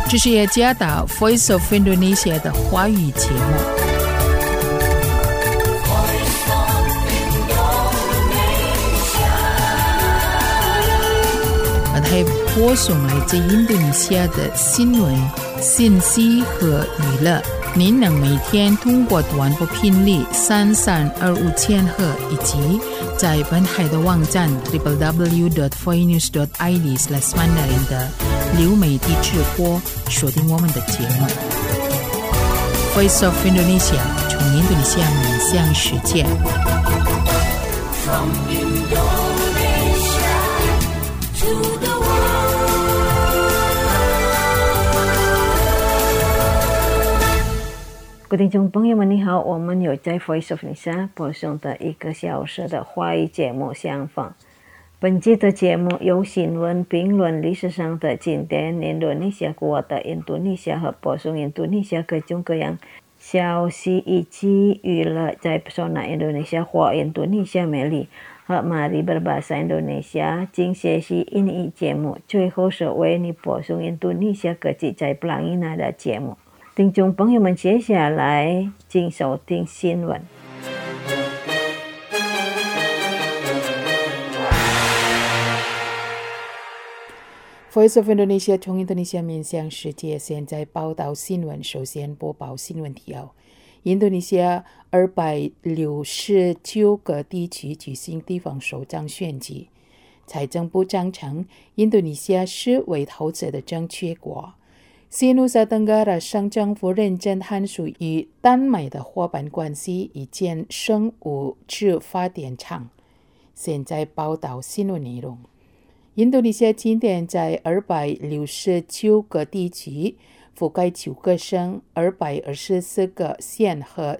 这是耶加达 Voice of Indonesia 的华语节目。还播送来自印度尼西亚的新闻、信息和娱乐。您能每天通过短波频率3325千赫以及在本海的网站 www.voinews.id/mandarin 的流媒体直播收听我们的节目。Voice of Indonesia 从印度尼西亚面向世界。From Indonesia to the 各位听众朋友们，你好，我们有在 Voice of Indonesia 播送的1个小时的华语节目相逢。本期的节目由新闻评论历史上的经典印度尼西亚国的印度尼西亚和播送印度尼西亚各种各样消息以及娱乐在 Pesona Indonesia 或印度尼西亚美丽和Mari Berbahasa Indonesia 经学习英语节目，最后是为你播送印度尼西亚各地在Pelangina的节目。听众朋友们，接下来请收听新闻。 Voice of Indonesia 从印度尼西亚面向世界，现在报道新闻。首先播报新闻提要：印度尼西亚269个地区举行地方首长选举。财政部章称，印度尼西亚是为投资的正确国。西努萨登加拉省政府认真函数与丹麦的伙伴关系，以建生物质发电厂。现在报道新闻内容。印度尼西亚今天在269个地区，覆盖9个省、224个县和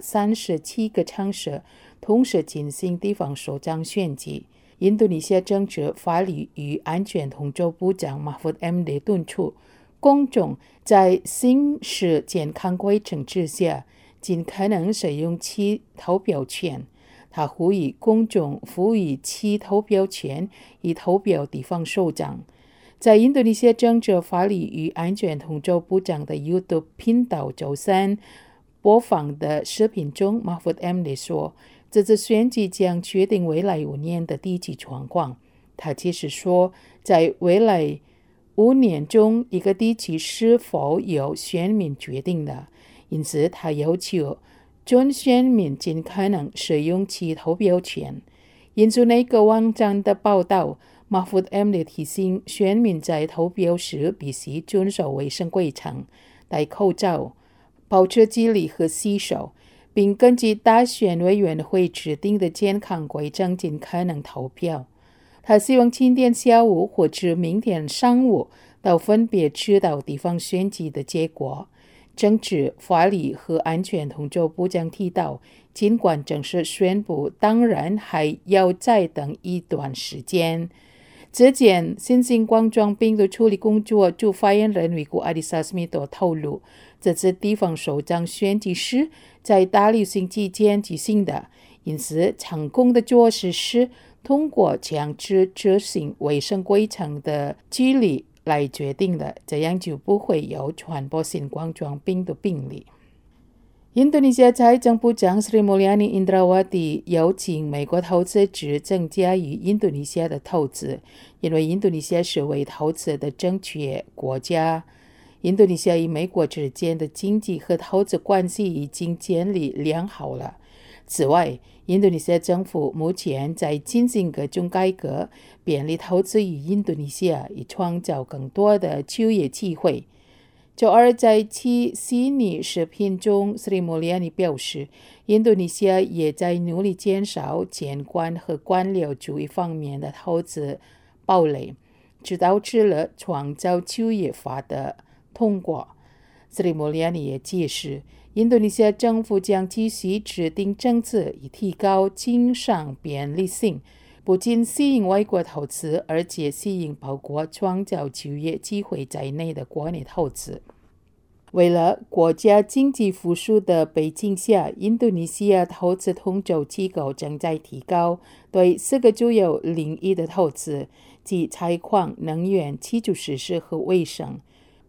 37个城市，同时进行地方首长选举。印度尼西亚政治、法律与安全统筹部长 Mahfud MD 敦促公众在行使健康规程之下，尽可能使用其投票权。他呼吁公众赋予其投票权，以投票地方首长。在印度尼西亚政治、法律与安全统筹部长的 YouTube 频道周三播放的视频中， Mahfud MD 说，这次选举将决定未来5年的地区状况。他解释说，在未来5年中，一个地区是否由选民决定的，因此他要求准选民尽可能使用其投票权。引述那个网站的报道， Mahfud MD 提醒选民在投票时必须遵守卫生规程，戴口罩，保持距离和洗手，并根据大选委员会制定的健康规程尽可能投票。他希望今天下午或者明天上午都分别知道地方选举的结果。政治、法律和安全统筹部长提到，尽管正式宣布，当然还要再等一段时间。之前，新型冠状病毒处理工作主发言人维古阿迪萨斯米多透露，这次地方首长选举是在大流行期间举行的，因此成功的做事是通过强制执行卫生规程的纪律来决定的，这样就不会有传播新冠状病毒病例。印度尼西亚财政部长 Sri Mulyani Indrawati 邀请美国投资者增加于印度尼西亚的投资，因为印度尼西亚是为投资的正确国家。印度尼西亚与美国之间的经济和投资关系已经建立良好了。此外，印度尼西亚政府目前在进行各种改革，便利投资于印度尼西亚，以创造更多的就业机会。周二在其悉尼视频中， Sri Mulyani 表示，印度尼西亚也在努力减少监管和官僚主义方面的投资堡垒，这导致了创造就业法的通过。 Sri Mulyani 也解释，印度尼西亚政府将继续制定政策，以提高经商便利性，不仅吸引外国投资，而且吸引包括创造就业机会在内的国内投资。为了国家经济复苏的背景下，印度尼西亚投资统筹机构正在提高对4个主要领域的投资，即采矿、能源、基础设施和卫生。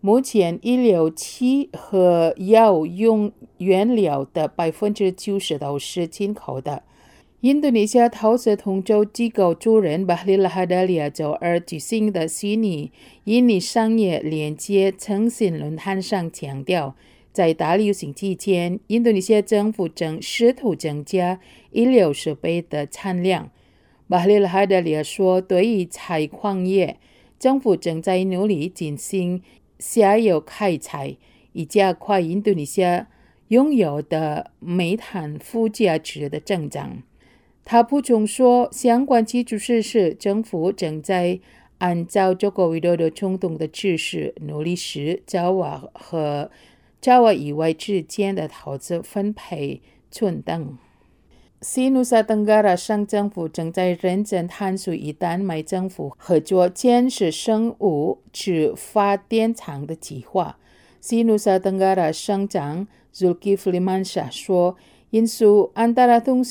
目前医疗器和药用原料的90%都是进口的。印度尼西亚投资统筹机构主任巴里拉哈达利亚周二举行的虚拟印尼商业连接诚信论坛上强调，在大流行期间，印度尼西亚政府正试图增加医疗设备的产量。巴里拉哈达利亚说，对于采矿业，政府正在努力进行下游开采，以加快印度尼西亚拥有的煤炭附加值的增长。他补充说，相关基础设施政府正在按照中国widodo的冲动的指示，努力使爪哇和爪哇以外之间的投资分配均等。西努萨登加拉省政府正在认真探索与丹麦政府合作建设生物质发电厂的计划。西努萨登加拉省长 Zulkifli Mansyah 说，印度安达拉通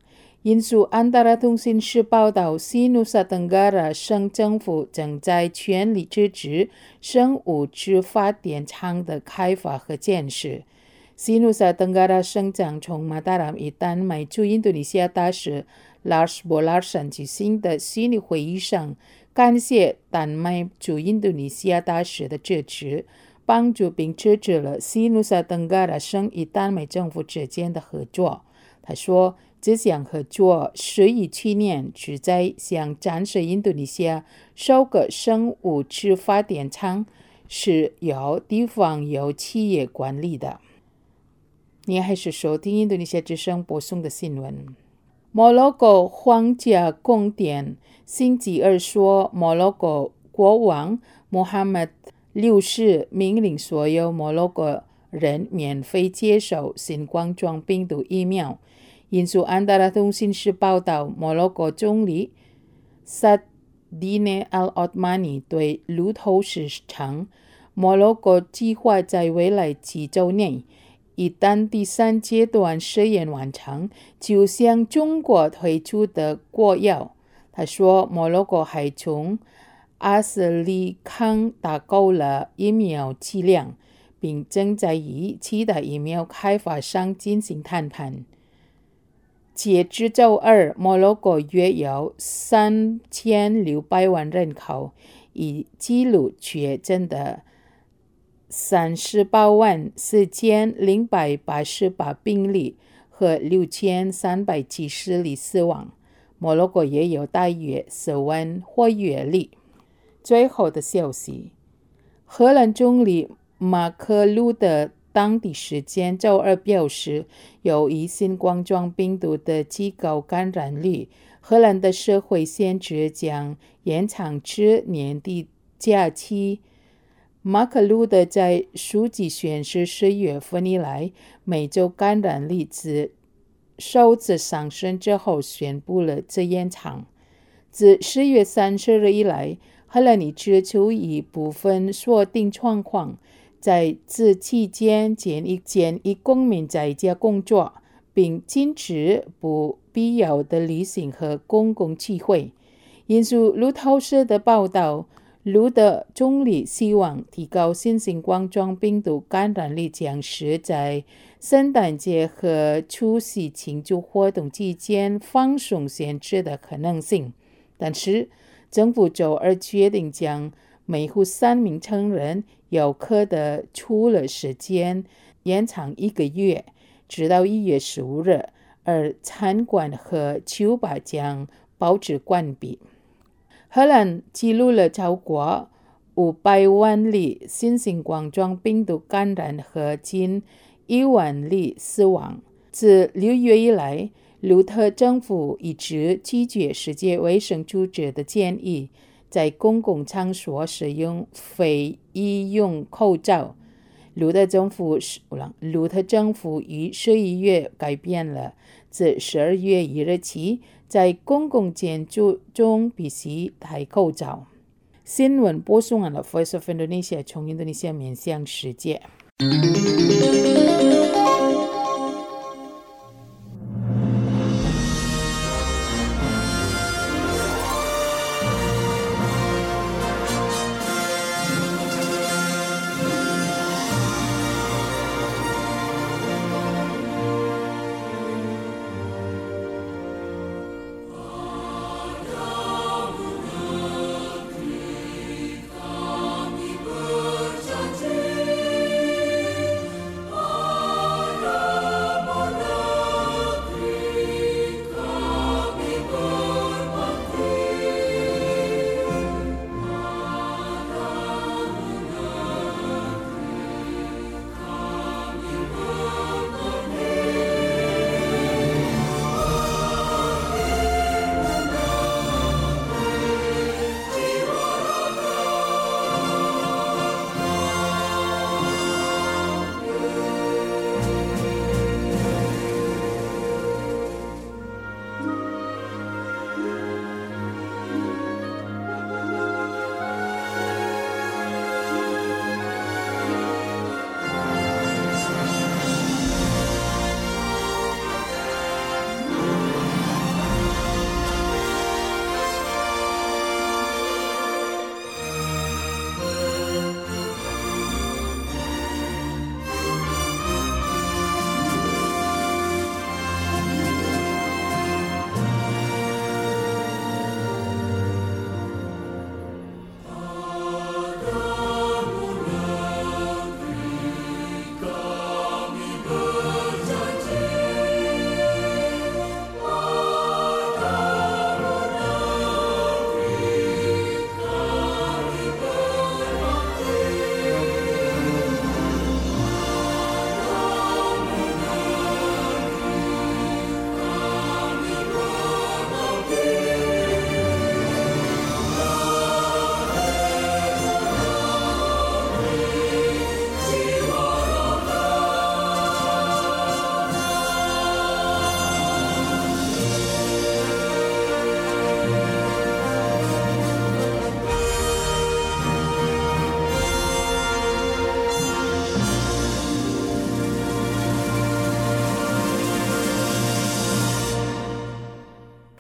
讯社报道，西努萨登加拉省政府正在全力支持生物质发电厂的开发和建设。西努萨登加拉省长从马达拉与丹麦驻印度尼西亚大使 Lars Bolarson 举行的虚拟会议上，感谢丹麦驻印度尼西亚大使的支持，帮助并支持了西努萨登加拉省与丹麦政府之间的合作。他说，这项合作始于去年，旨在向展示印度尼西亚首个生物质发电厂是由地方由企业管理的。你还是收听印度尼西亚之声播送的新闻。摩洛哥皇家宫殿星期二说，摩洛哥国王穆罕默德6世命令所有摩洛哥人免费接受新冠状病毒疫苗。印度安达拉通讯社报道，摩洛哥总理萨迪内·阿奥特曼尼对路透社称，摩洛哥计划在未来几周内，一旦第3阶段试验完成，就向中国推出的国药。他说，摩洛哥还从阿斯利康打购了疫苗剂量，并正在与其他疫苗开发商进行谈判。截至周二，摩洛哥约有3600万人口，已记录确诊的384088病例和6370例死亡。摩洛哥也有大约10万活跃例。最后的消息，荷兰总理马克鲁的当地时间周二表示，由于新冠状病毒的极高感染率，荷兰的社会限制将延长至年底假期。马克鲁德在书记宣誓10月份以来，每周感染率自首次上升之后宣布了这延长。自10月30日以来，荷兰一直处于部分锁定状况，在此期间建议公民在家工作，并禁止不必要的旅行和公共聚会。引述路透社的报道，卢德总理希望提高新型冠状病毒感染率将是在圣诞节和除夕庆祝活动期间放松限制的可能性。但是，政府周二决定将每户3名成人游客的出入时间延长1个月，直到1月15日，而餐馆和酒吧将保持关闭。荷兰记录了超过500万例新型冠状病毒感染和近1万例死亡。自6月以来，卢特政府一直拒绝世界卫生组织的建议，在公共场所使用非医用口罩。卢特政府于11月改变了自12月1日起，在公共建筑中必须戴口罩。新闻播送完了 Voice of Indonesia 从印度尼西亚面向世界。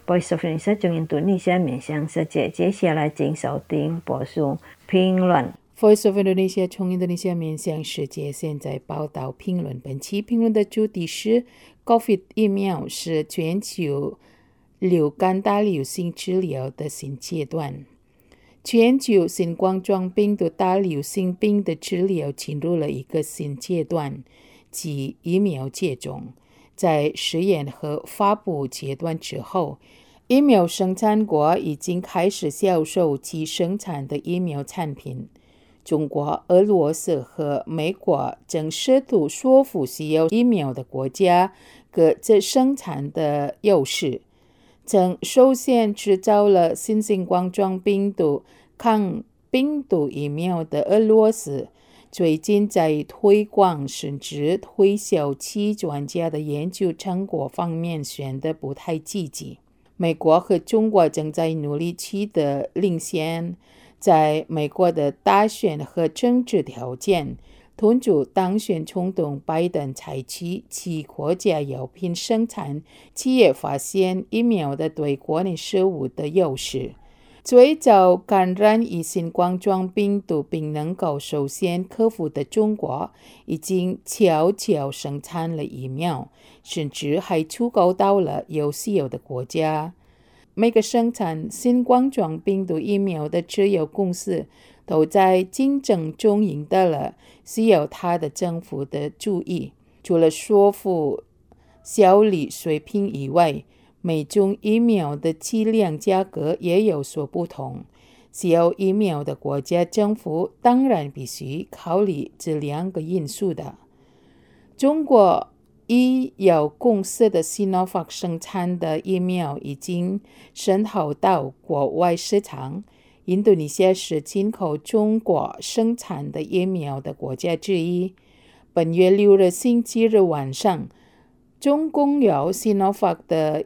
Voice of Indonesia 从印度尼西亚面向世界，接下来请收听播送评论。 Voice of Indonesia 从印度尼西亚面向世界，现在报道评论。本期评论的主题是 COVID 疫苗是全球流感大流行治疗的新阶段。全球新冠状病毒大流行病的治疗进入了一个新阶段，即疫苗接种。在实验和发布阶段之后，疫苗生产国已经开始销售其生产的疫苗产品。中国、俄罗斯和美国正试图说服需要疫苗的国家各自生产的优势。曾首先制造了新冠状病毒抗病毒疫苗的俄罗斯，最近在推广甚至推销其专家的研究成果方面显得不太积极。美国和中国正在努力取得领先。在美国的大选和政治条件，敦促当选总统拜登采取其国家药品生产企业发现疫苗的对国内事务的优势。最早感染于新冠状病毒并能够首先克服的中国，已经悄悄生产了疫苗，甚至还出口到了有需要的国家。每个生产新冠状病毒疫苗的制药公司都在竞争中赢得了需要他的政府的注意。除了说服效率水平以外，每种疫苗的剂量价格也有所不同。需要疫苗的国家政府当然必须考虑这两个因素的。中国医药公司的 Sinovac 生产的疫苗已经渗透到国外市场。印度尼西亚是进口中国生产的疫苗的国家之一。本月6日星期日晚上，中共有 Sinovac 的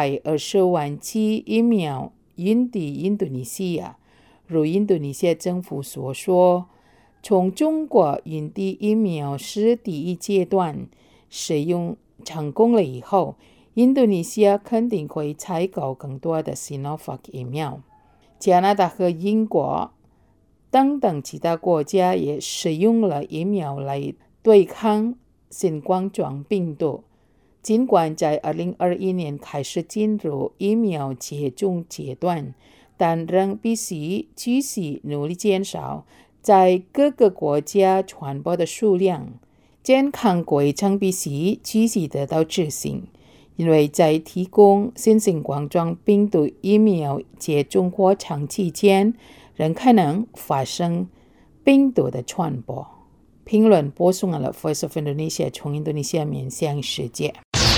120万剂疫苗运抵印度尼西亚。如印度尼西亚政府所说，从中国运抵疫苗是第一阶段。使用成功了以后，印度尼西亚肯定会采购更多的 Sinovac 疫苗。加拿大和英国等等其他国家也使用了疫苗来对抗新冠状病毒。尽管在2021年开始进入疫苗接种阶段，但仍必须继续努力减少在各个国家传播的数量。健康规程必须继续得到执行，因为在提供新冠状病毒疫苗接种过程期间，仍可能发生病毒的传播。评论播送了 Voice of Indonesia 从印度尼西亚面向世界。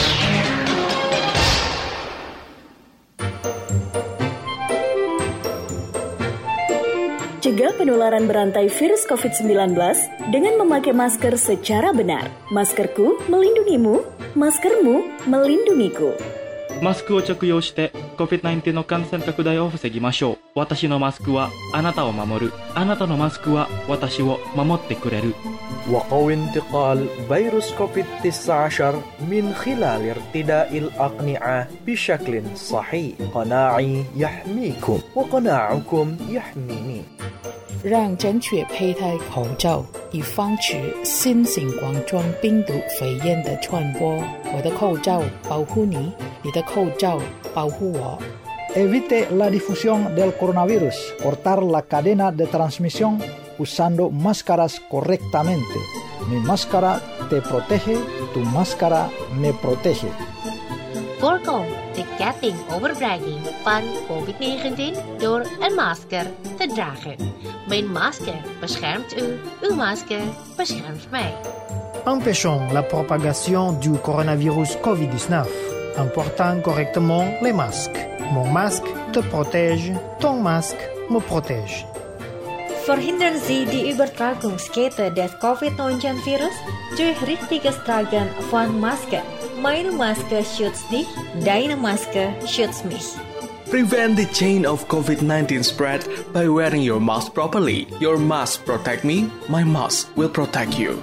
Cegah penularan berantai virus COVID-19 dengan memakai masker secara benar. Maskerku melindungimu, maskermu melindungiku. マスクを着用して COVID-19 の感染拡大を防ぎましょう。私のマスクはあなたを守る。あなたのマスクは私を守ってくれる。 وقوي انتقال فيروس كوفيد-19 من خلال ارتداء الأقنعة بشكل صحيح. قناعي يحميكم وقناعكم يحميني. 让正确佩戴口罩，以防止新型冠状病毒肺炎的传播。我的口罩保护你，你的口罩保护我。 Evite la difusión del coronavirus. Cortar la cadena de transmisión usando máscaras correctamente. Mi máscara te protege, tu máscara me protege. Voorkom de ketting overbrenging van COVID-19 door een masker te dragen. Mijn masker beschermt u, uw masker beschermt mij. Empêchons la propagation du coronavirus COVID-19 en portant correctement les masques. Mon masque te protège, ton masque me protège. Verhindern Sie die Übertragungskette des COVID-19-Virus durch richtiges Tragen von Masken. Meine Maske schützt dich, deine Maske schützt mich. Prevent the chain of COVID-19 spread by wearing your mask properly. Your mask protect me, my mask will protect you.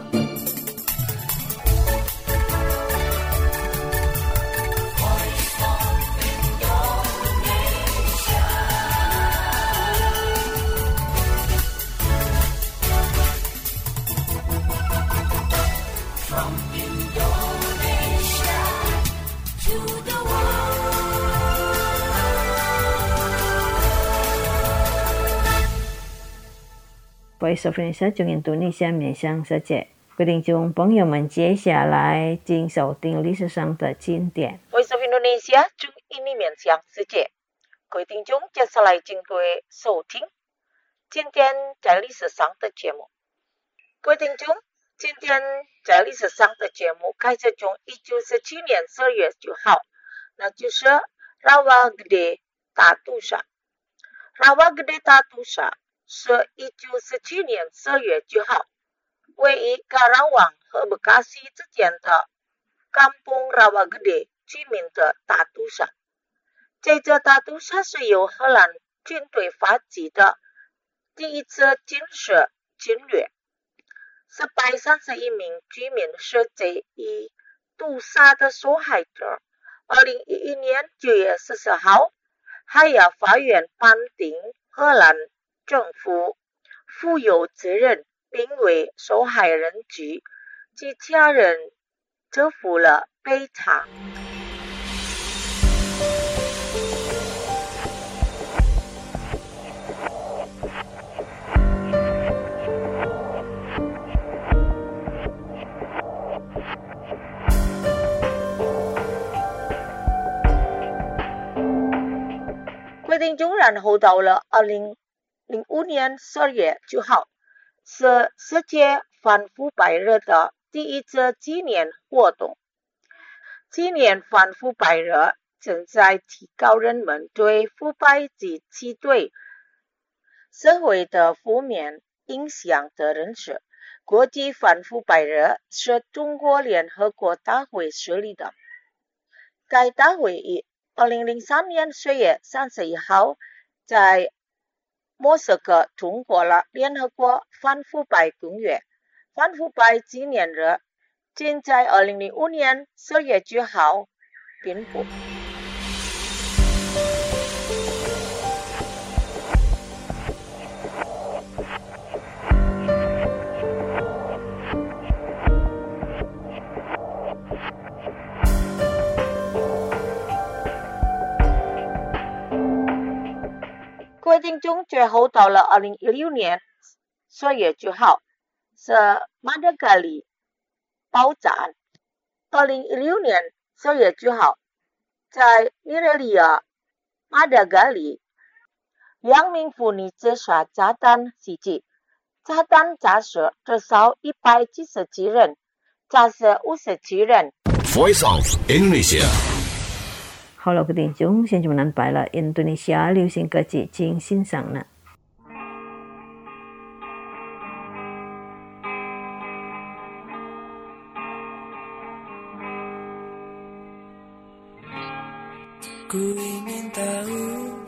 Voice of Indonesia 从印度尼西亚面向世界。各位听众朋友们，接下来请收听历史上的经典。 Voice of Indonesia 从印尼面向世界。各位听众，接下来请各位收听今天在历史上的节目。各位听众，今天在历史上的节目开始从1917年12月9号，那就是Rawa Gede Tatusa。Rawa Gede Tatusa 是1917年12月9号，位于Karawang和Bekasi之间的Kampung Rawa Gede居民的Tatusa。这座Tatusa是由荷兰军队发起的第一次军事侵略。131名居民是这一屠杀的受害者。2011年9月14号，海牙法院判定荷兰政府负有责任，并为受害人及其家人支付了赔偿。规定中，然后到了2005年12月9号，是世界反腐败日的第一次纪念活动。纪念反腐败日正在提高人们对腐败及其对社会的负面影响的认识。国际反腐败日是中国联合国大会设立的。该大会于2003年10月31号在莫斯科通过了联合国反腐败公约。反腐败纪念日仅在2005年12月9号颁布。各位听众，最后到了2016年12月9号，是马达加里爆炸案。2016年12月9号，在尼日利亚马达加里2名妇女自杀炸弹袭击，炸弹炸死至少177人，炸死57人。 Voice of Indonesia。 好了，各位听众，现在我们安排了印度尼西亚流行歌曲，请欣赏呢。 Ku ingin tahu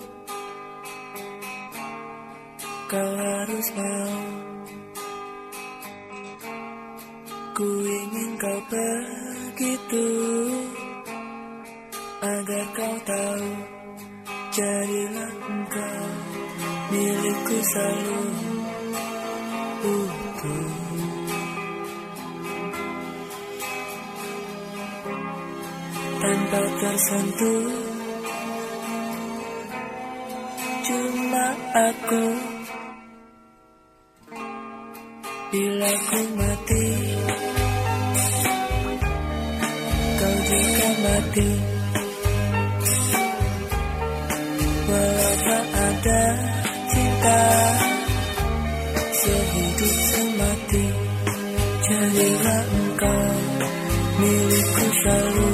kau harus mau. Ku ingin kau begitu agar kau tahu, jadilah engkau milikku selalu utuh. Tanpa tersentuh, cuma aku. Bila ku mati, kau juga mati. Walau tak ada cinta, sehidup semati, jadilah engkau milikku selalu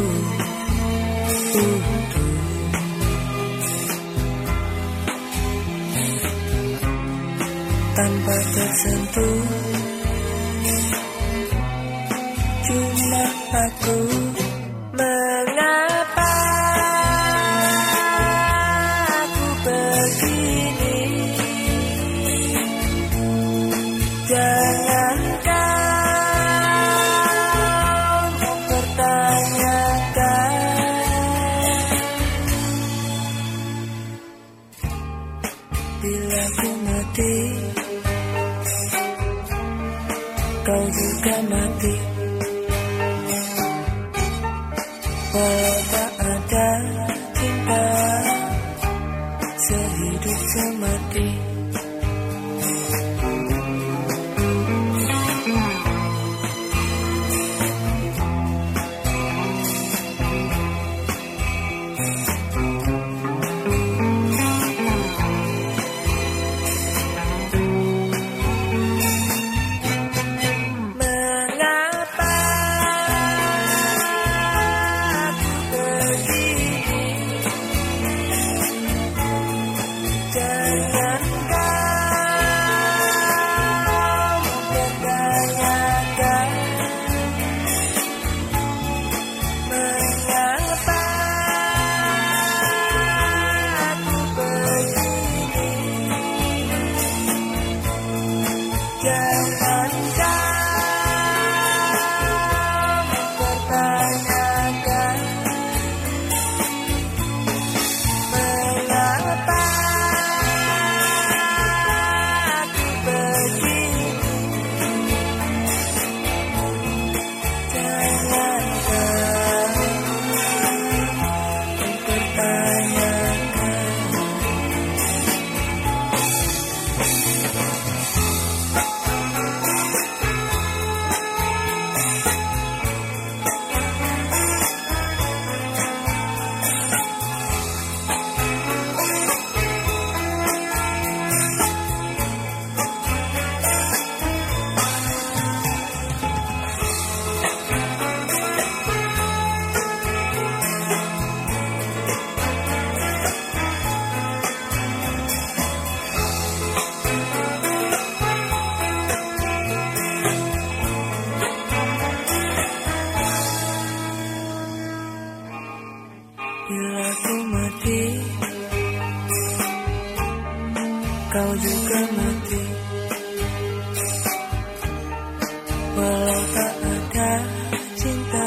utuh. Tanpa tersentuh, cuma aku. Mengapa aku begini? Jangan kau pertanyakan. Bila ku mati, kau juga mati. Walau tak ada cinta, sehidup semati, Bila ku mati, kau juga mati. Walau tak ada cinta,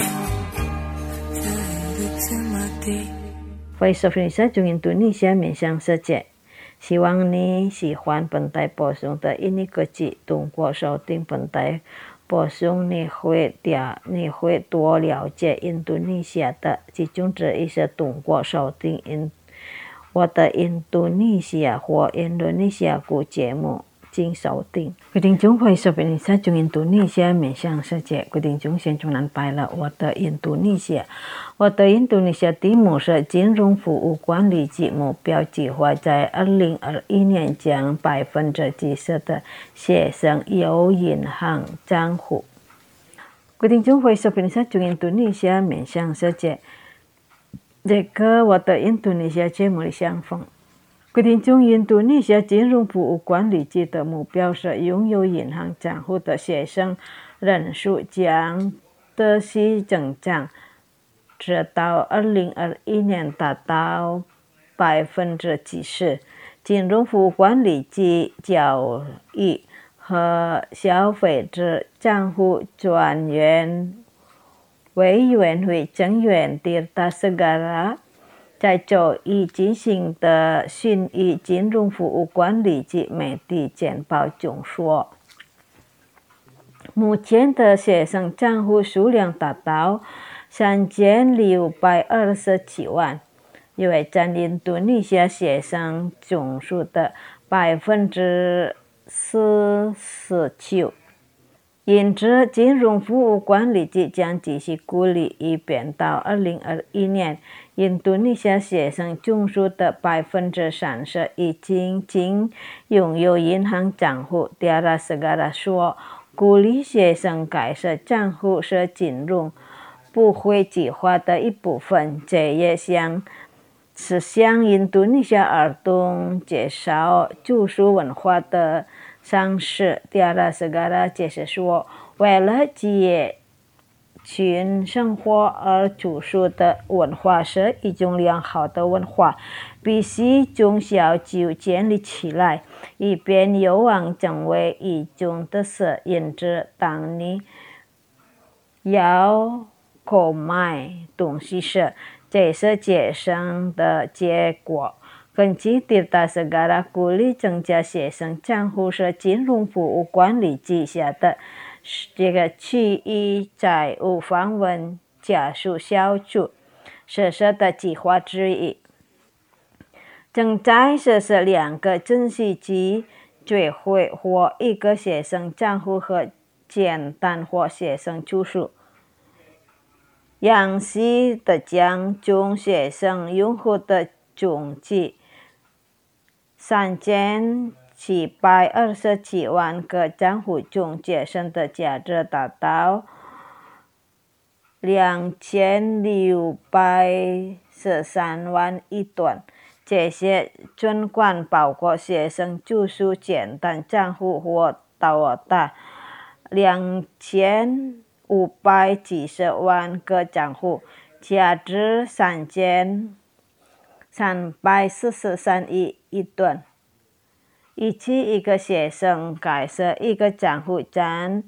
sehidup semati. Voice of Indonesia 中印度尼西亚面向世界，希望你喜欢本台播送的印尼歌曲。通过收听本台播送，你会多了解印度尼西亚的其中之一是通过收听我的印度尼西亚或印度尼西亚古节目进收听。各位听众，Voice of Indonesia 中印度尼西亚面向世界，各位听众现中安排了我的印度尼西亚。我的印度尼西亚题目是金融服务管理及目标计划，在2021年将70%的学生有银行账户。各位听众，Voice of Indonesia 中印度尼西亚面向世界，这个我的印度尼西亚节目的相逢。各位听众，印度尼西亚金融服务管理局的目标是拥有银行账户的学生人数将持续增长，直到2021年达到70%。金融服务管理局交易和消费者账户专员委员会成员Tirta Segara在周一进行的讯息金融服务管理局媒体简报中说，目前的学生账户数量达到3627万，因为占印度尼西亚学生总数的49%。因此，金融服务管理局将继续鼓励，以便到2021年，印度尼西亚学生总数的30%已经拥有银行账户。Tirta Segara说，鼓励学生开设账户是金融普惠计划的一部分，这也向印度尼西亚儿童介绍著述文化的上市。Tirta Segara解释说，为了接近生活而著述的文化是一种良好的文化，必须从小就建立起来，以便有望成为一种特色。因此，当你要购买东西时，这是节省的结果。根据Tirta Segara鼓励增加学生账户是金融服务管理局下的这个区域债务访问加速小组实施的计划之一。正在实施2个准许机追回或一个学生账户和简单或学生住宿。央视的将中学生用户的总计3727万个账户中节省的价值达到2613万亿吨。这些存款包括学生住宿简单账户或多达2590万个账户，价值3343亿吨。以及一个学生开设一个账户占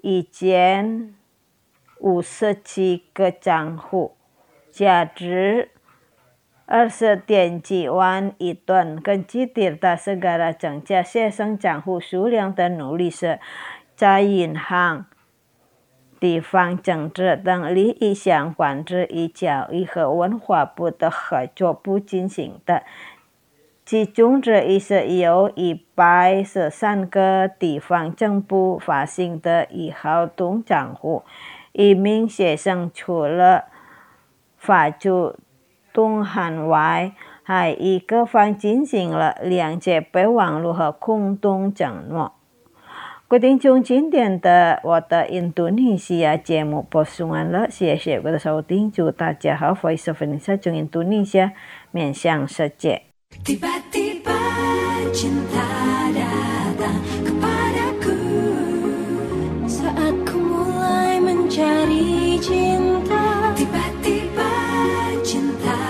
1057个账户，价值20点几万亿吨。根据Tirta Segara，增加学生账户数量的努力是在银行、地方政治等利益相关之与教育和文化部的合作部进行的。其中之一是由113个地方政府发行的1号通账户。一名学生除了发出通函外，还与各方进行了2节备忘录和共同承诺。各位听众，今天的我的印度尼西亚节目播送完了，谢谢各位的收听，祝大家好。Voice of Indonesia 从印度尼西亚面向世界。 Tiba-tiba cinta datang kepadaku saat ku mulai mencari cinta. Tiba-tiba cinta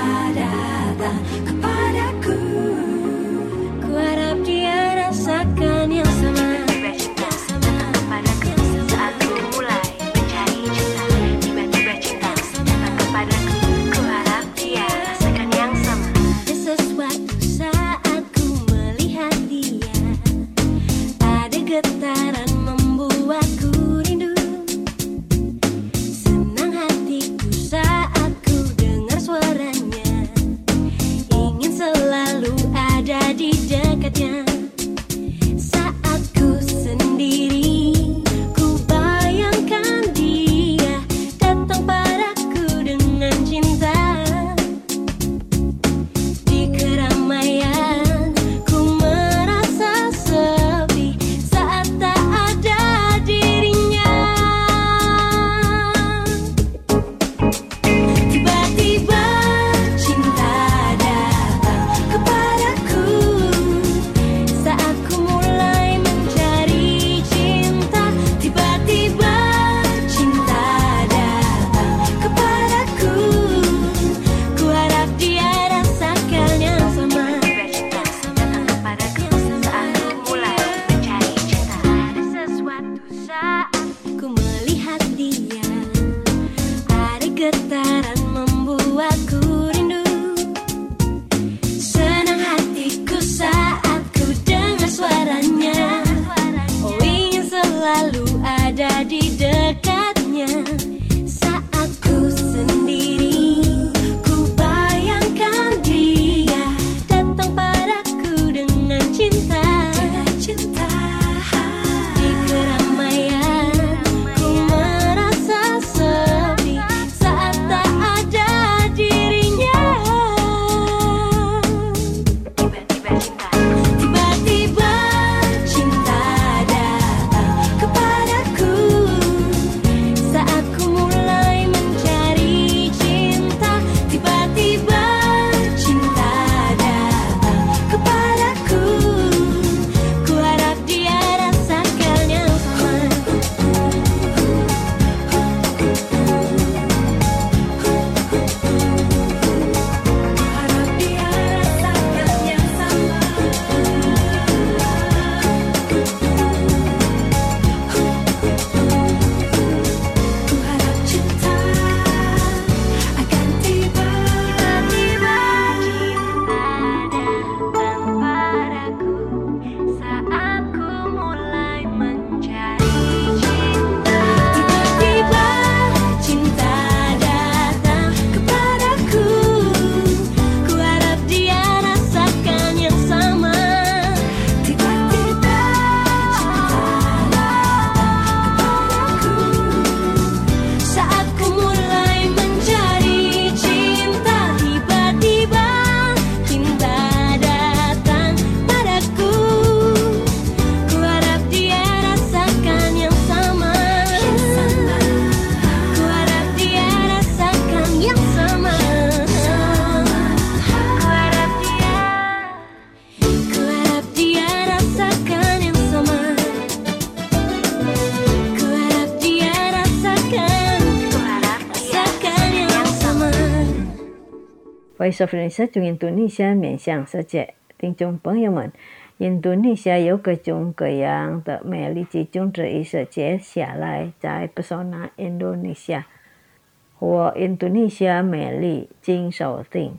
Voice of Indonesia Trung Indonesia 面向世界，听众朋友们，印度尼西亚有各种各样的美丽集中在一起。接下来在 Pesona Indonesia 或印度尼西亚美丽，请收听。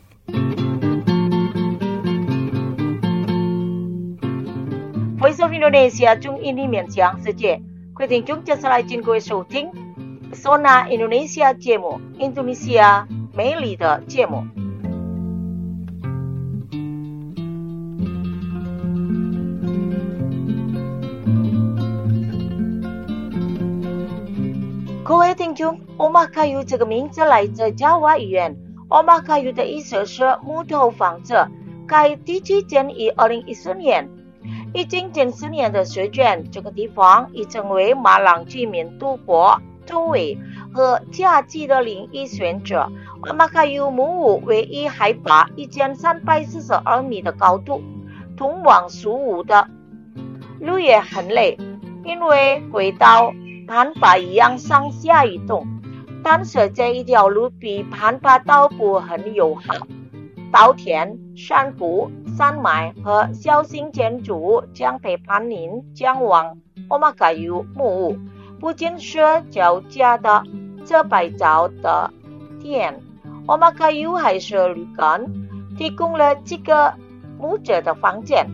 Voice of Indonesia 中印尼面向世界，各位听众接下来请各位收听 Pesona Indonesia 节目，印度尼西亚美丽的节目。各位听众 ，Omah Kayu 这个名字来自加瓦语言。Omah Kayu 的意思是木头房子，该地区建于2014年。已经近10年的时间，这个地方已成为马朗居民度过周围和假期的另一选择。Omah Kayu 木屋位于海拔1342米的高度，通往树屋的路也很累，因为轨道攀爬一样上下移动，但是这一条路比攀爬道路很友好。稻田、山谷、山脉和小型建筑物将陪伴您前往 Omah Kayu 木屋，不仅是脚家的这摆照的店， Omah Kayu 还是旅馆，提供了几个木质的房间。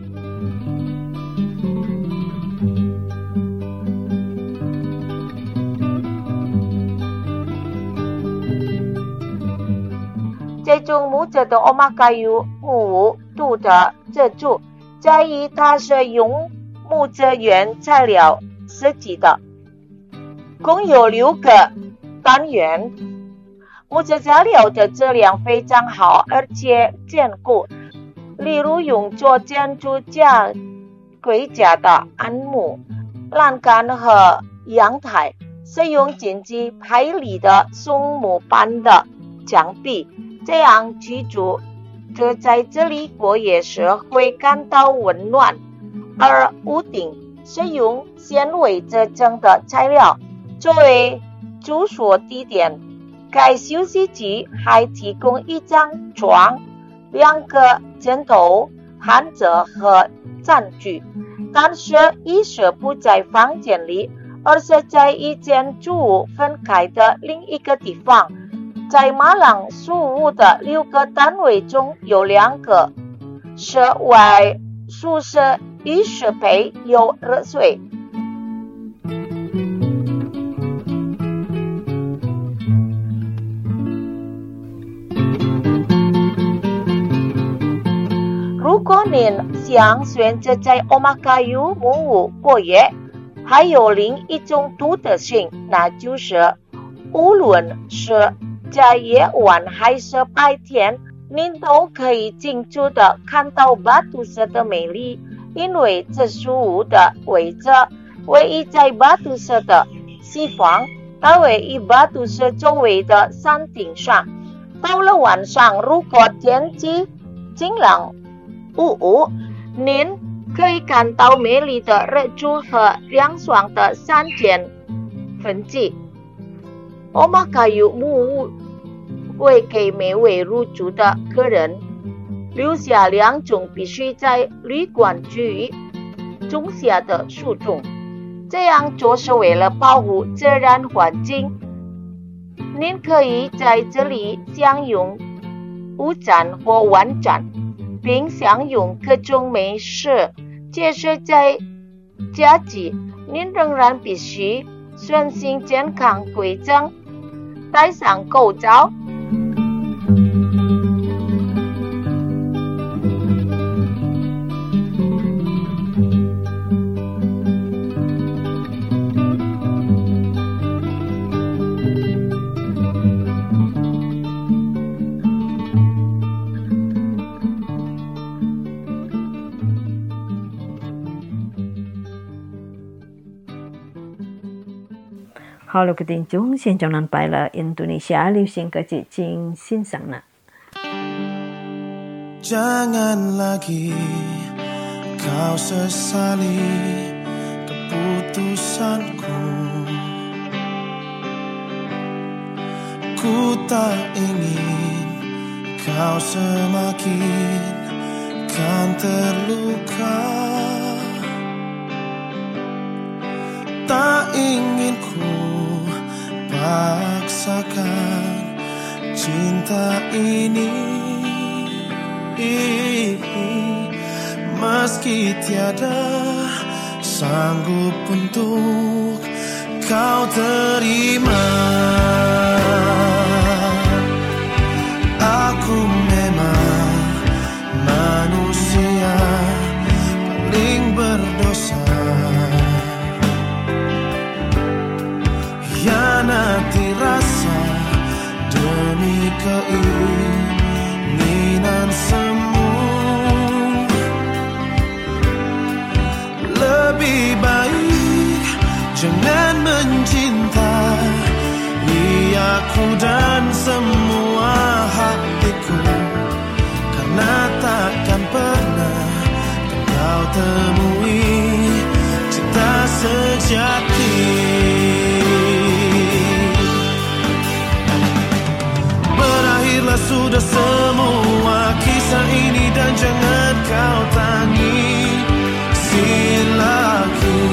这种木质的 Omah Kayu 木屋独特之处在于它是用木质原材料设计的，共有6个单元。木质材料的质量非常好，而且坚固，例如用作建筑架规架的安木、栏杆和阳台，使用经济排列的松木板的墙壁，这样居住者在这里过夜时会感到温暖。而屋顶是用纤维制成的材料作为住宿地点，该休息区还提供一张床、2个枕头、毯子和餐具，但是衣食不在房间里，而是在一间住屋分开的另一个地方。在马朗树屋的6个单位中，有2个是外宿舍，与设备有热水。如果您想选择在 Omah Kayu 木屋过夜，还有另一种独特性，那就是无论是在夜晚还是白天，您都可以清楚地看到巴杜斯的美丽，因为这树屋的位置位于在巴杜斯的西方，它位于巴杜斯周围的山顶上。到了晚上，如果天气晴朗无雾，您可以看到美丽的日出和凉爽的山间风景。Omah Kayu 木屋会给每位入住的客人留下2种必须在旅馆居种下的树种，这样做是为了保护自然环境。您可以在这里享用午餐或晚餐，并享用各种美食。即使在假期，您仍然必须遵循健康规则，戴上口罩。 好了，各位听众，现在咱摆了印度尼西亚流行歌曲，请欣赏了。 Jangan lagi kau sesali keputusanku. Ku tak ingin kau semakin kan terluka. Tak ingin ku paksakan cinta ini, meski tiada sanggup untuk kau terima. Aku memang manusia paling berdosa, hianati rasa demi keinginan semu. Lebih baik jangan mencintai aku dan semua hatiku, karena takkan pernah kau temui cinta sejati. Berakhirlah sudah semua kisah ini dan jangan kau tangisi lagi.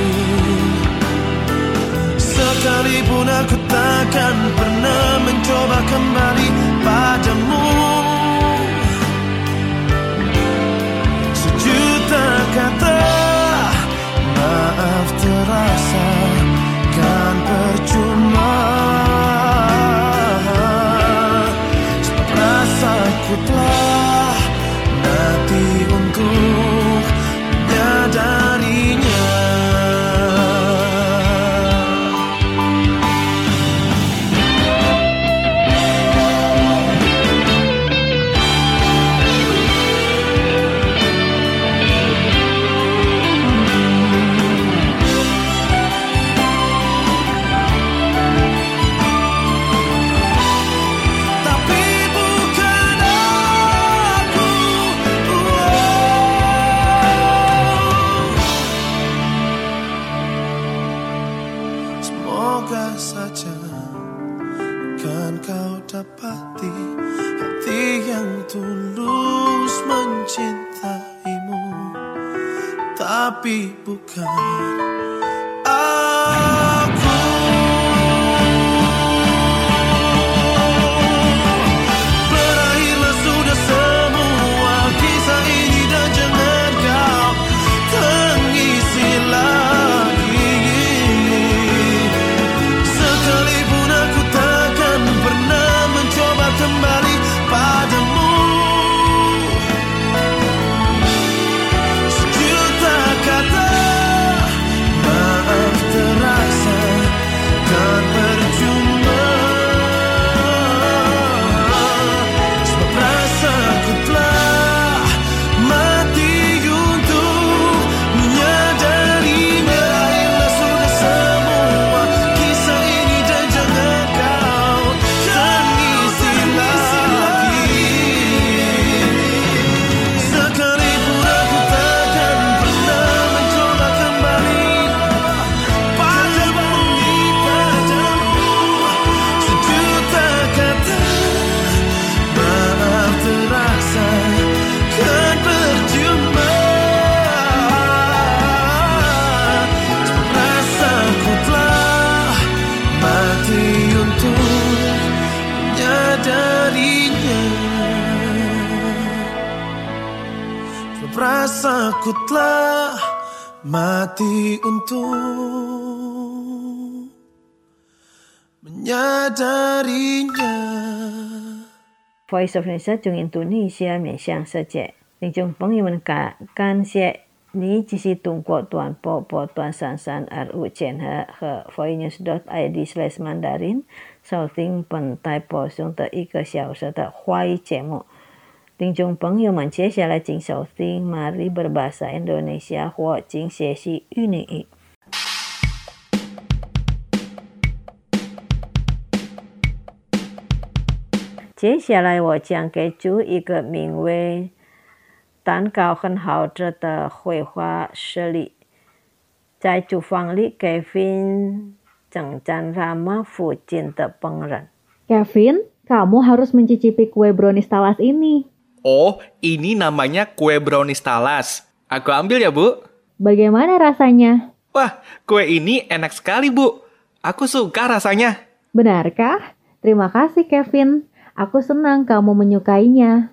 Sekalipun aku takkan pernah mencoba kembali padamu. Sejuta kata maaf terasa kan percuma. Rasaku telah mati untuk menyadarinya. Dapati hati yang tulus mencintaimu, tapi bukan aku. Berakhirlah sudah semua kisah ini dan jangan kau tangisi lagi. Sekalipun aku takkan pernah kembali padamu. Sejuta kata maaf terasa kan percuma. Sebab rasaku telah mati untuk menyadari. Berakhirlah sudah semua kisah ini dan jangan kau tangisi lagi. Sekalipun aku takkan pernah mencoba kembali padamu. Sejuta kata maaf terasa kan percuma. Rasaku telah mati untuk menyadarinya. Rasaku telah mati untuk menyadarinya. Voice of Indonesia 从印度尼西亚面向世界，听众朋友们感谢你继续通过短波波段33 RU 键和 voinews.id/mandarin 收听本台播送的1个小时的华语节目。听众朋友们，接下来请收听 Mari Berbahasa Indonesia 或请学习印尼语。接下来我将给出一个名为蛋糕很好吃的绘画实例。在厨房里 ，Kevin 正在Rama附近的烹饪。 Kevin kamu harus mencicipi kue brownies talas ini. Oh, ini namanya kue brownies talas. Aku ambil ya, Bu. Bagaimana rasanya? Wah, kue ini enak sekali, Bu. Aku suka rasanya. Benarkah? Terima kasih, Kevin. Aku senang kamu menyukainya.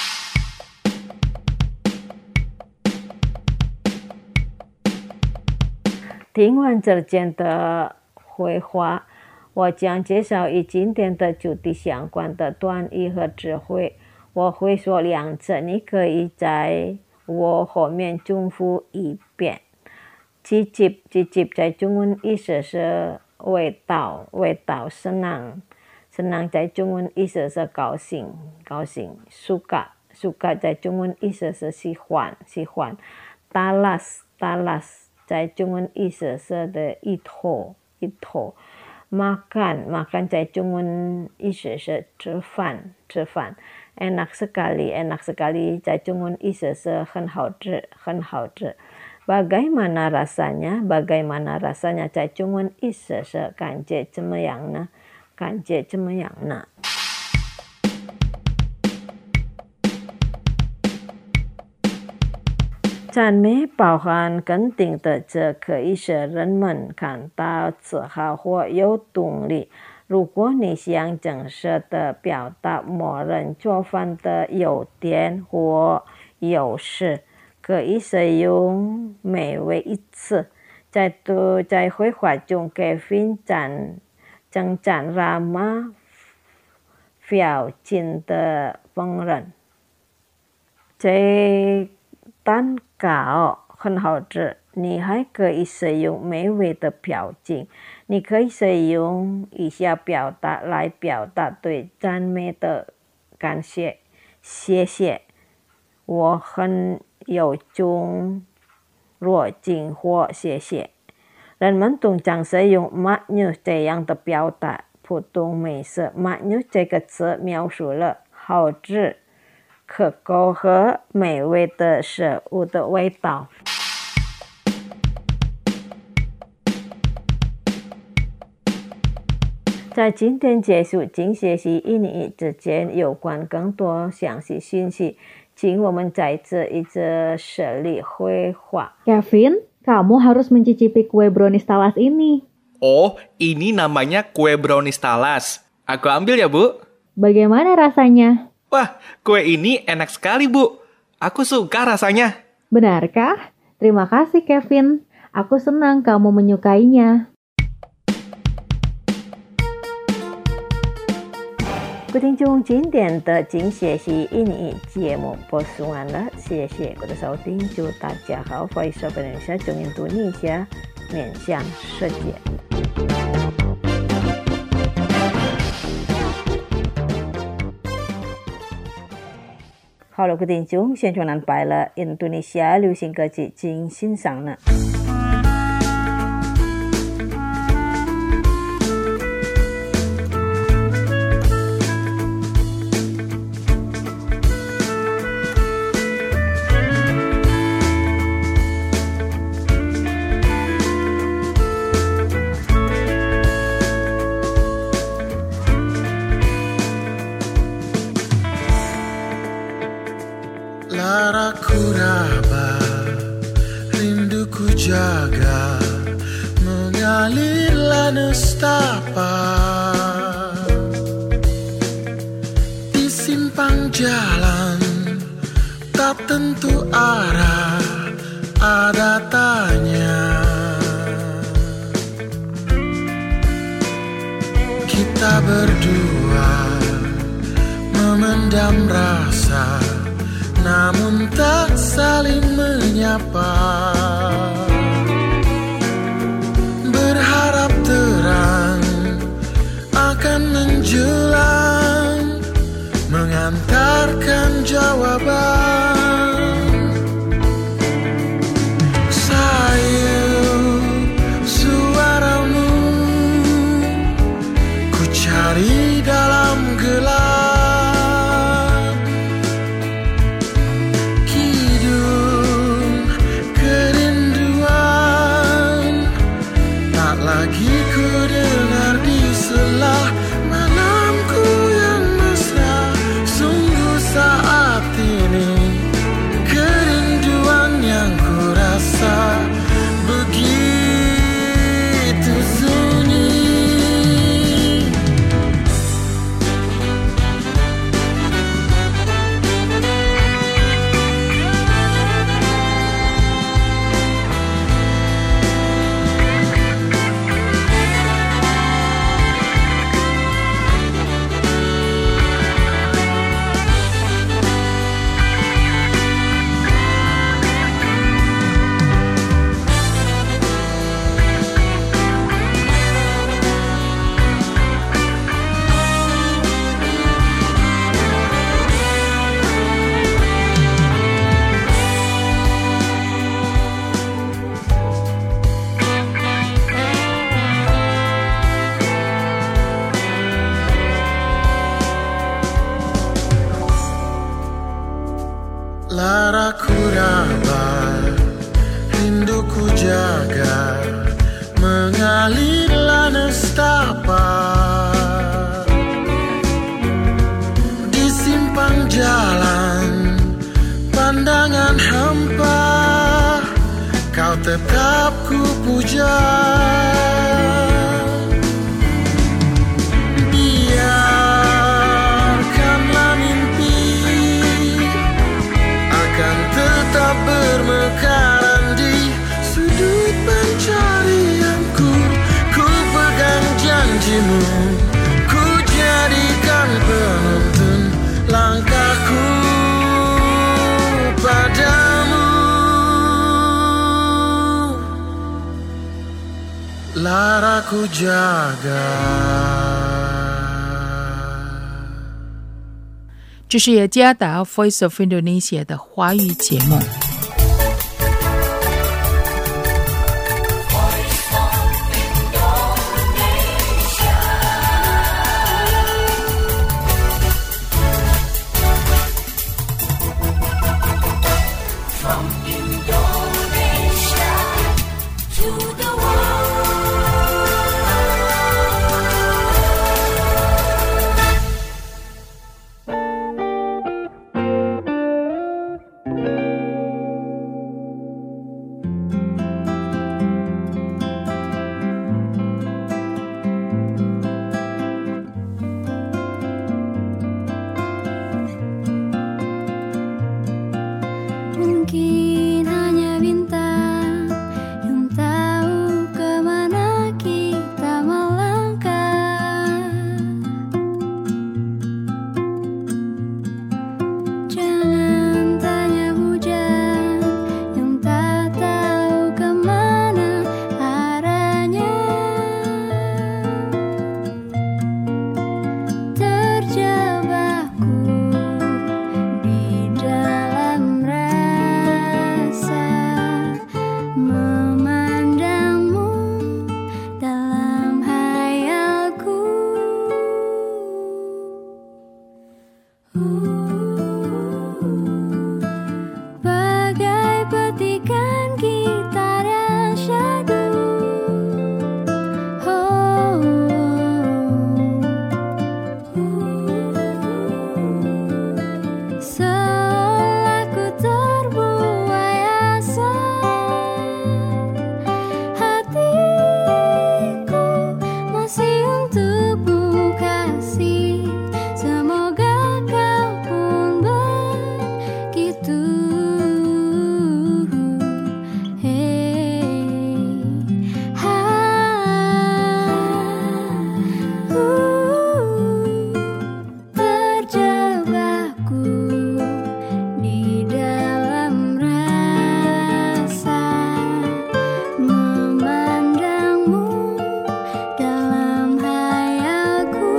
听完这件的绘画，我将介绍与今天的主题相关的短语和词汇。我会说2次，你可以在我后面重复一遍。积极在中文意思是味道，senang 在中文意思是高兴。suka 在中文意思是喜欢。talas 在中文意思是的一坨。makan 在中文意思是吃饭。enak sekali 在中文意思是很好吃。Bagaimana rasanya 在中文意思是感觉怎么样呢？赞美包含肯定的，这可以使人们感到自豪或有动力。如果你想正式地表达某人做饭的优点或优势，可以使用美味一词。在绘画中，Kevin正展ramah表情的烹饪。这蛋糕很好吃，你还可以使用美味的表情。你可以使用以下表达来表达对赞美的感谢。谢谢，我很有种热情或谢谢。人们通常使用 maknyus 这样的表达普通美食。maknyus 这个词描述了好吃、可口和美味的食物的味道。在今天结束请学习英语之前，有关更多详细信息，请我们再次一直实力绘画。 Kevin, kamu harus mencicipi kue brownies talas ini. Oh, ini namanya kue brownies talas. Aku ambil ya, Bu. Bagaimana rasanya? Wah, kue ini enak sekali, Bu. Aku suka rasanya. Benarkah? Terima kasih, Kevin. Aku senang kamu menyukainya. 各位听众，今天的精学习英语节目播送完了，谢谢各位的收听，祝大家好，Voice of Indonesia中印度尼西亚面向世界。好了，各位听众，宣传安排了印度尼西亚流行歌曲，请欣赏呢。 Laraku raba, rinduku jaga, mengalirlah nestapa di simpang jalan, tak tentu arah, ada tanya. Kita berdua memendam rasa, namun tak saling menyapa. Berharap terang akan menjulang, mengantarkan jawaban. Sayu suaramu ku cari dalam gelap. laraku rabah, rinduku jaga, mengalirlah nestapa. Di simpang jalan, pandangan hampa, kau tetap ku puja. Biarkanlah mimpi akan tetap bermekaran di sudut pencarianku. Ku pegang janjimu, ku jadikan penuntun langkahku padamu. Laraku jaga. 这是雅加达 Voice of Indonesia 的华语节目。 Mungkin hanya bintang yang tahu kemana kita melangkah. Jangan tanya hujan yang tak tahu kemana arahnya. Terjebakku di dalam rasa memandangmu dalam hayalku. Bagai petikan gitar yang syahdu. Seolah ku terbuai asa, hatiku masih untukmu kasih. Semoga kau pun begitu. Terjebakku di dalam rasa memandangmu dalam hayalku.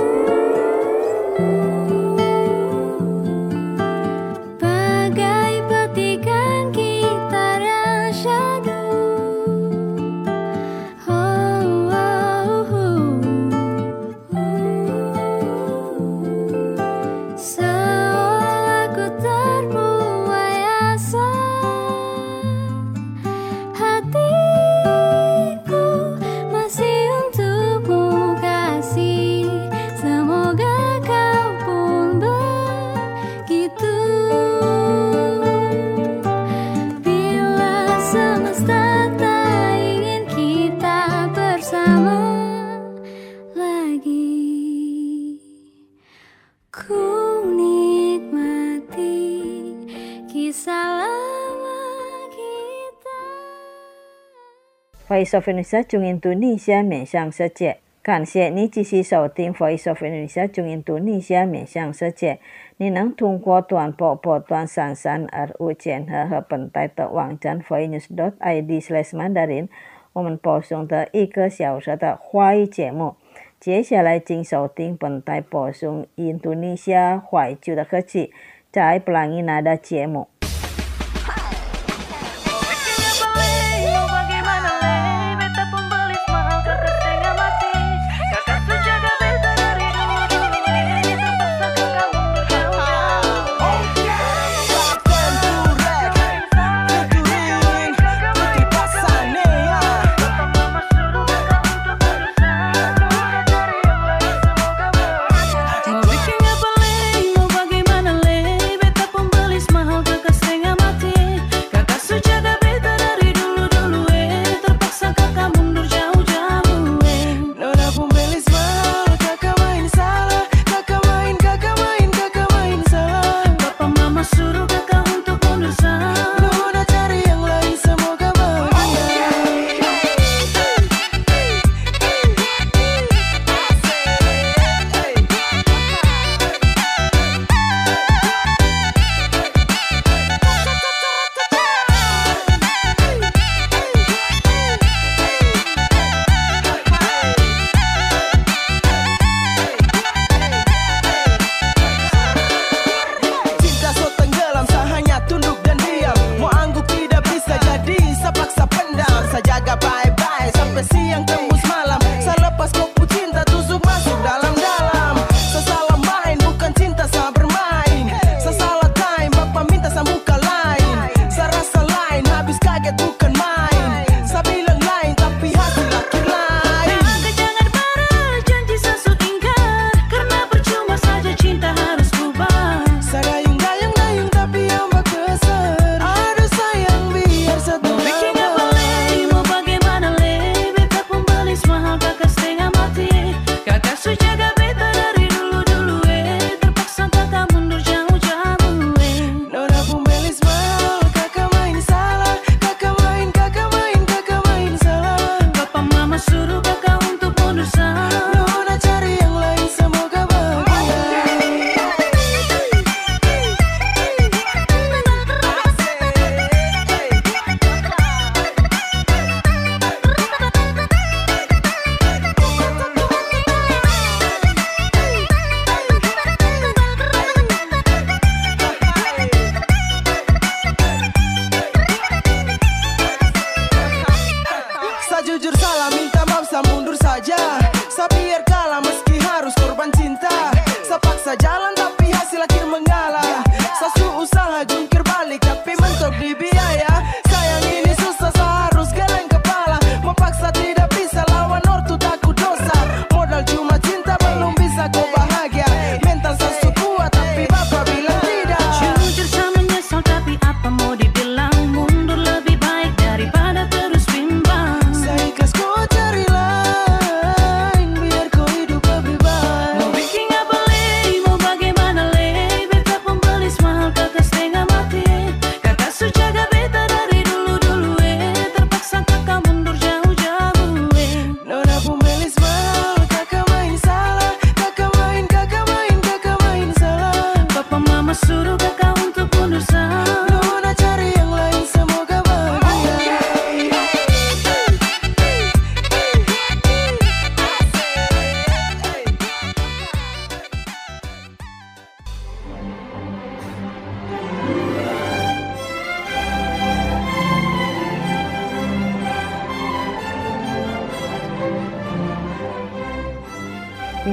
Bagai petikan gitar yang syahdu. Seolah ku terbuai asa, hatiku masih untukmu kasih. Semoga kau pun begitu. Bila semesta tak ingin kita bersama lagi, ku nikmati kisah lama kita. Voice of Indonesia 中印度尼西亚面向世界，感谢你继续收听 Voice of Indonesia 中印度尼西亚面向世界。你能通过短波波段33 RUCNH 和本台的网站 voicenews.id/mandarin， 我们播送的1个小时的华语节目。接下来请收听本台播送印度尼西亚怀旧的歌曲，在 Pelangi Nada 节目。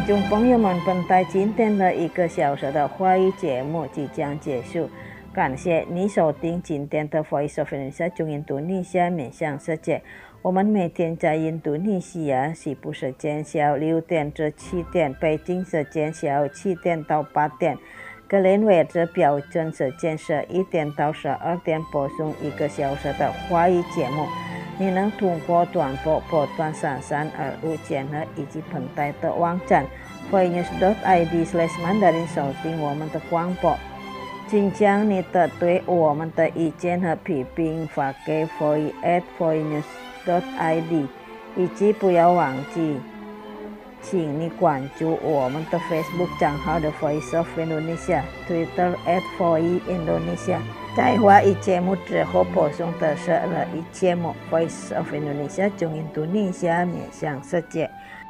听众朋友们，本台今天的1个小时的华语节目即将结束，感谢你收听今天的 Voice of Indonesia 中印度尼西亚面向世界。我们每天在印度尼西亚西部时间下午6点至7点，北京时间下午7点到8点，格林威治标准时间11点到12点播送1个小时的华语节目。你能通过短波波段3325千赫以及本台的网站 voinews.id/mandarin 收听我们的广播。请将你的对我们的意见和批评发给 voice@voinews.id， 以及不要忘记请你关注我们的 Facebook 账号的 Voice of Indonesia， Twitter @voieindonesia。在华语节目之后播送的是日语节目 Voice of Indonesia 中印度尼西亚面向世界。